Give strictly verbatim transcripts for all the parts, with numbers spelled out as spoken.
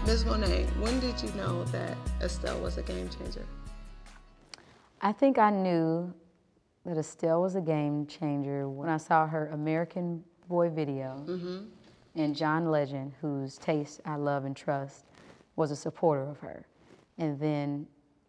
Miz Monet, when did you know that Estelle was a game changer? I think I knew that Estelle was a game changer when I saw her American Boy video, mm-hmm. and John Legend, whose taste I love and trust, was a supporter of her. And then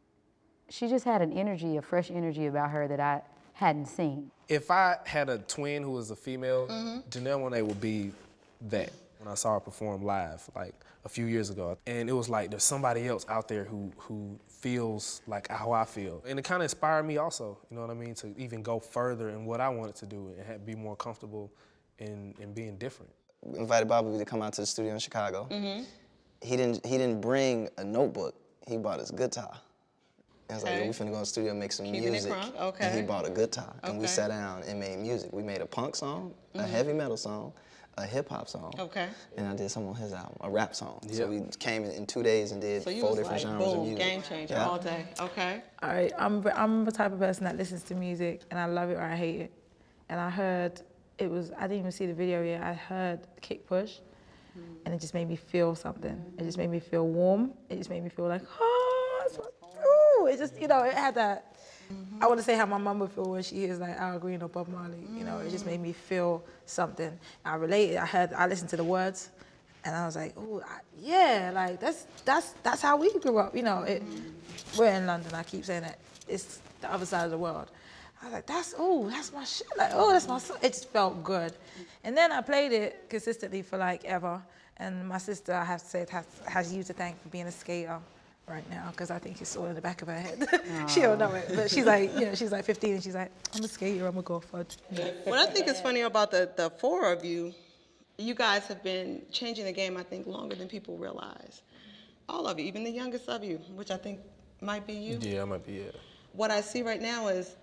she just had an energy, a fresh energy about her that I hadn't seen. If I had a twin who was a female, mm-hmm. Janelle Monáe would be that. When I saw her perform live, like a few years ago, and it was like there's somebody else out there who who feels like how I feel, and it kind of inspired me also. You know what I mean? To even go further in what I wanted to do and have, be more comfortable in in being different. We invited Bobby to come out to the studio in Chicago. Mm-hmm. He didn't he didn't bring a notebook. He bought his guitar. And I was okay. like, yo, we finna go in the studio and make some Keeping music. Okay. And he bought a guitar, okay. and we sat down and made music. We made a punk song, mm-hmm. a heavy metal song, a hip hop song. Okay. And I did some on his album, a rap song. Yep. So we came in, in two days and did so you four was different like, genres boom, of music. Game changer yeah. all day. Okay. All right, I'm I'm the type of person that listens to music and I love it or I hate it. And I heard it was I didn't even see the video yet. I heard Kick Push, mm. and it just made me feel something. Mm-hmm. It just made me feel warm. It just made me feel like oh, it's what, ooh. It just you know it had that. Mm-hmm. I want to say how my mom would feel when she hears like Al Green or Bob Marley. Mm-hmm. You know, it just made me feel something. I related. I heard. I listened to the words, and I was like, oh, yeah, like that's that's that's how we grew up. You know, it, mm-hmm. we're in London. I keep saying that it's the other side of the world. I was like, that's oh, that's my shit. Like, oh, that's my song. It just felt good. And then I played it consistently for like ever. And my sister, I have to say, has, has you to thank for being a skater right now, because I think it's all in the back of her head. She don't know it, but she's like, you know, she's like fifteen, and she's like, I'm a skater, I'm a golfer. What I think is funny about the, the four of you, you guys have been changing the game, I think, longer than people realize. All of you, even the youngest of you, which I think might be you. Yeah, I might be, yeah. What I see right now is,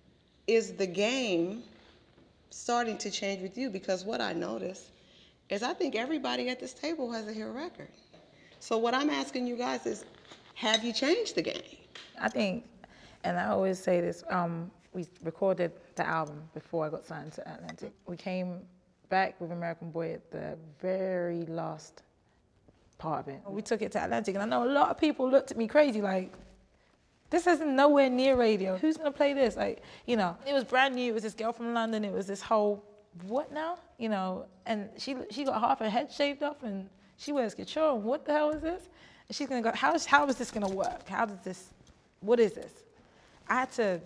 is the game starting to change with you? Because what I notice is I think everybody at this table has a hit record. So what I'm asking you guys is, have you changed the game? I think, and I always say this, um, we recorded the album before I got signed to Atlantic. We came back with American Boy at the very last part of it. We took it to Atlantic, and I know a lot of people looked at me crazy, like, this isn't nowhere near radio. Who's gonna play this? Like, you know, it was brand new. It was this girl from London. It was this whole, what now? You know, and she she got half her head shaved off, and she wears couture. What the hell is this? And she's gonna go, how is, how is this gonna work? How does this, what is this? I had to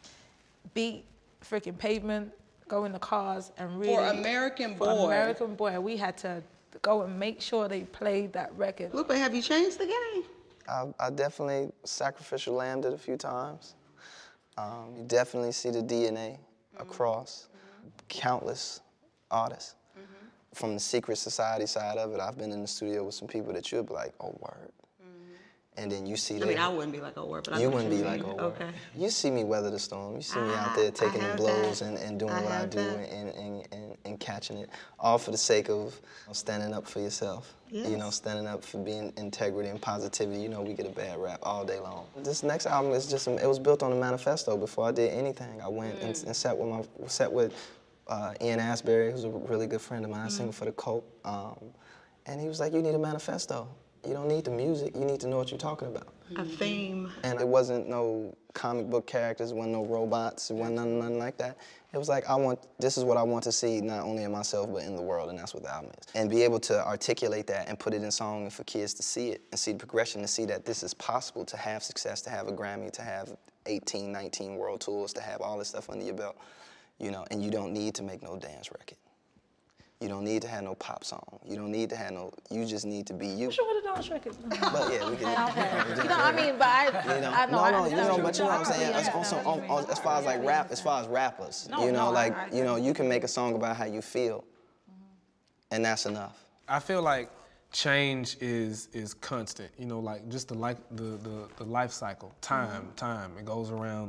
beat freaking Pavement, go in the cars and really. For American Boy. For American Boy, we had to go and make sure they played that record. Lupe, have you changed the game? I, I definitely sacrificial lambed it a few times. Um, you definitely see the D N A mm-hmm. across mm-hmm. countless artists. Mm-hmm. From the secret society side of it, I've been in the studio with some people that you'll be like, oh, word. Mm-hmm. And then you see I they, mean, I wouldn't be like, oh, word, but I You know wouldn't you be mean. like, oh, okay. word. You see me weather the storm. You see me I, out there taking the blows that. and, and doing I what I do and, and, and, and catching it, all for the sake of standing up for yourself. Yes. You know, standing up for being integrity and positivity. You know, we get a bad rap all day long. This next album is just, it was built on a manifesto before I did anything. I went mm. and, and sat with my, sat with uh, Ian Asbury, who's a really good friend of mine, mm. singing for The Cult. Um, and he was like, you need a manifesto. You don't need the music, you need to know what you're talking about. A theme. And it wasn't no comic book characters, it wasn't no robots, it wasn't nothing, nothing like that. It was like, I want, this is what I want to see, not only in myself, but in the world, and that's what the album is. And be able to articulate that and put it in song and for kids to see it, and see the progression, to see that this is possible, to have success, to have a Grammy, to have eighteen, nineteen world tours, to have all this stuff under your belt, you know, and you don't need to make no dance record. You don't need to have no pop song. You don't need to have no, you just need to be you. I'm sure with a dance record. But yeah, we can. You know, I mean, but I, you know, I know. No, I no, you know, but you know what I'm saying? Yeah, As, also, on, on, as far as like rap, as far as rappers, No, you know, no, like, I- I- you know, you can make a song about how you feel, and that's enough. I feel like change is is constant. You know, like just the like the the, the life cycle, time, time. It goes around